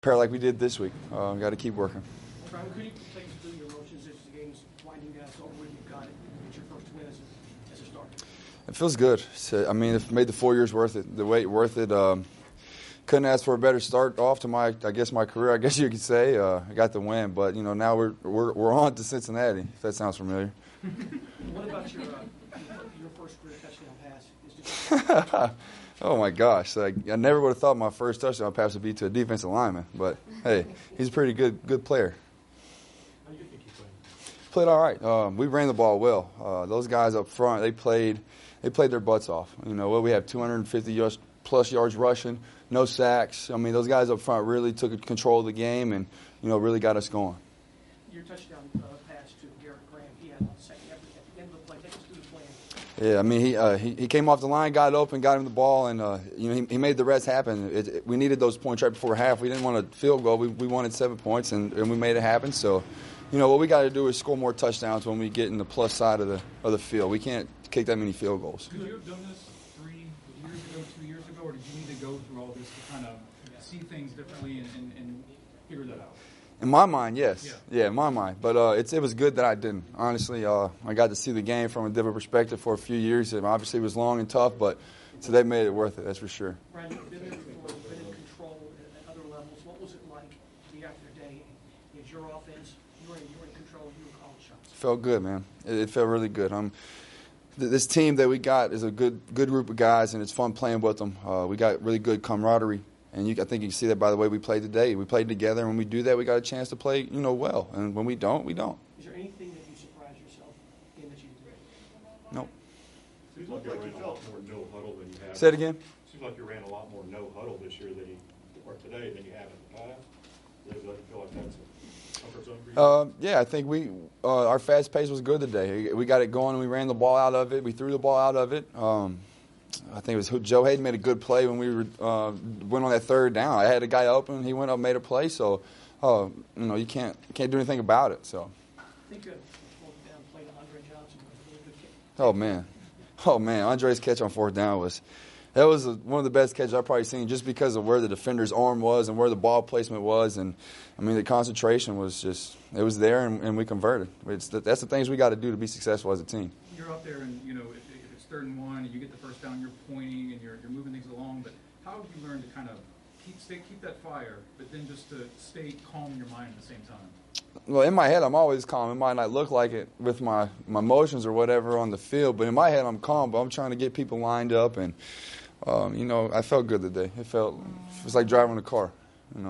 prepare like we did this week. Got to keep working. Brian, could you take us through your emotions as the game's winding down? So over, you've got it. It's your first win as a starter. It feels good. I mean, it made the 4 years worth it. The wait worth it. Couldn't ask for a better start off to my career. I guess you could say I got the win, but now we're on to Cincinnati. If that sounds familiar. What about your first career touchdown pass? Oh my gosh! I never would have thought my first touchdown pass would be to a defensive lineman, but hey, he's a pretty good player. How do you think he played? Played all right. We ran the ball well. Those guys up front, they played their butts off. We have 250 plus yards rushing, no sacks. I mean, those guys up front really took control of the game and really got us going. Your touchdown pass to Garrett Graham, he had a second effort at the end of the play. Take us through the plan. Yeah, I mean, he came off the line, got open, got him the ball, and he made the rest happen. We needed those points right before half. We didn't want a field goal. We wanted 7 points, and we made it happen. So, what we got to do is score more touchdowns when we get in the plus side of the field. We can't kick that many field goals. Could you have done this 3 years ago, 2 years ago, or did you need to go through all this to kind of see things differently and figure that out? In my mind, yes. Yeah, in my mind. But it was good that I didn't. Honestly, I got to see the game from a different perspective for a few years. It obviously was long and tough, but so that made it worth it, that's for sure. Brian, you've been there before, you've been in control at other levels. What was it like to be after the day? Is your offense, you were in control, you were calling shots? Felt good, man. It felt really good. This team that we got is a good group of guys, and it's fun playing with them. We got really good camaraderie. And I think you can see that by the way we played today. We played together, and when we do that, we got a chance to play, well. And when we don't, we don't. Is there anything that you surprise yourself in that you did? Nope. Seems like you ran a lot more no huddle than you have. Say it again. Seems like you ran a lot more no huddle this year or today than you have in the past. Does it feel like that's a comfort zone for you? Yeah, I think our fast pace was good today. We got it going, and we ran the ball out of it. We threw the ball out of it. I think it was Joe Hayden made a good play when we went on that third down. I had a guy open, he went up and made a play. So, you can't do anything about it. So. I think down play to Andre Johnson was a really good kick. Oh man, Andre's catch on fourth down was one of the best catches I've probably seen, just because of where the defender's arm was and where the ball placement was, and I mean the concentration was it was there, and we converted. That's the things we got to do to be successful as a team. You're out there, and if it's 3rd and 1, and you get the first down, you're pointing and you're moving things along. But how have you learned to kind of keep that fire, but then just to stay calm in your mind at the same time? Well, in my head, I'm always calm. It might not look like it with my emotions or whatever on the field, but in my head, I'm calm. But I'm trying to get people lined up, and I felt good today. It was like driving a car. Do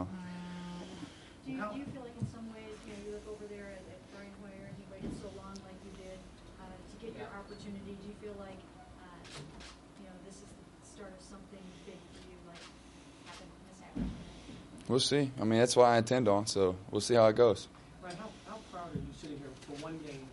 you feel like in some ways, you look over there at Brian Hoyer, and he waited so long like you did to get your opportunity? Do you feel like this is the start of something big for you, like this happened? We'll see. I mean, that's what I intend on, so we'll see how it goes. Brian, how proud are you sitting here for one game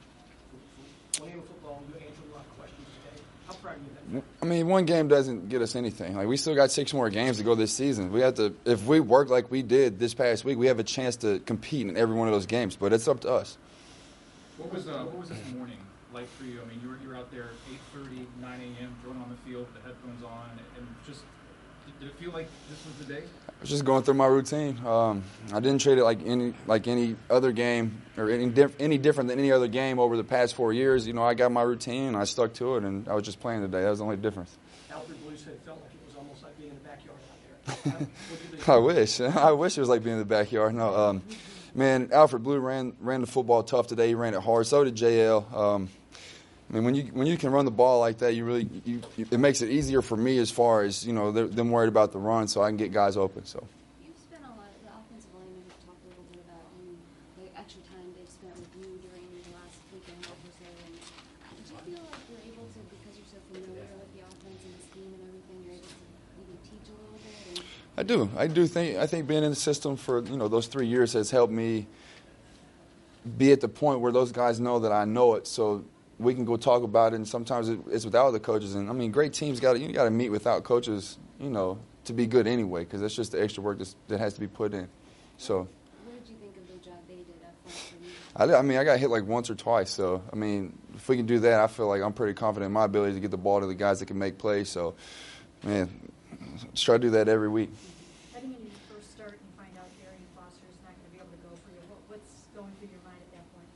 of football, you answered a lot of questions today? How proud are you of that? I mean, one game doesn't get us anything. Like, we still got 6 more games to go this season. We have to, if we work like we did this past week, we have a chance to compete in every one of those games. But it's up to us. What was this morning like for you? I mean, you were out there 8:30, 9 a.m., going on the field with the headphones on, and just did it feel like this was the day? I was just going through my routine. I didn't treat it like any other game or any different than any other game over the past 4 years. I got my routine, and I stuck to it, and I was just playing today. That was the only difference. Alfred Blue said it felt like it was almost like being in the backyard out there. I wish it was like being in the backyard. No, man, Alfred Blue ran the football tough today. He ran it hard. So did JL. I mean, when you can run the ball like that, it makes it easier for me as far as them worried about the run, so I can get guys open. So. You've spent a lot. The offensive linemen have talked a little bit about the extra time they've spent with you during the last weekend or so. And do you feel like you're able to, because you're so familiar with the offense and the scheme and everything, you're able to maybe teach a little bit? I do. I think being in the system for those 3 years has helped me be at the point where those guys know that I know it. So we can go talk about it, and sometimes it's without the coaches. And I mean, great teams got to meet without coaches, to be good anyway, because that's just the extra work that has to be put in. So. What did you think of the job they did up front? I mean, I got hit like once or twice. So I mean, if we can do that, I feel like I'm pretty confident in my ability to get the ball to the guys that can make plays. So, man, let's try to do that every week. Heading into your first start, you find out Gary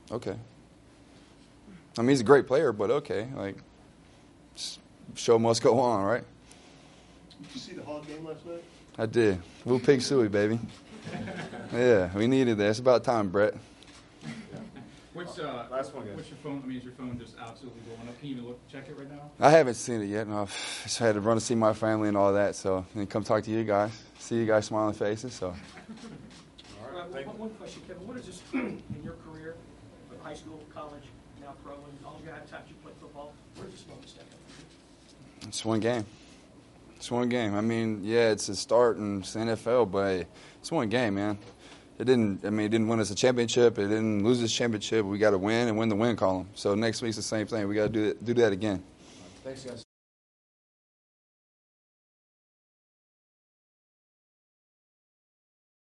Okay. I mean, he's a great player, but okay. Like, show must go on, right? Did you see the Hog game last night? I did. Woo Pig Suey, baby. Yeah, we needed that. It's about time, Brett. Last one, guys. What's your phone? I mean, is your phone just absolutely blowing up? Can you even check it right now? I haven't seen it yet. No, I've just had to run to see my family and all that. So, and come talk to you guys. See you guys smiling faces. So, One question, Kevin, what is this in your career, from high school, college, now pro, and all the times you played football, where does this moment step in? it's one game. It's one game. I mean, yeah, it's a start in the NFL, but it's one game, man. It didn't win us a championship. It didn't lose us a championship. We got to win and win the win column. So next week's the same thing. We got to do that again. Thanks, guys.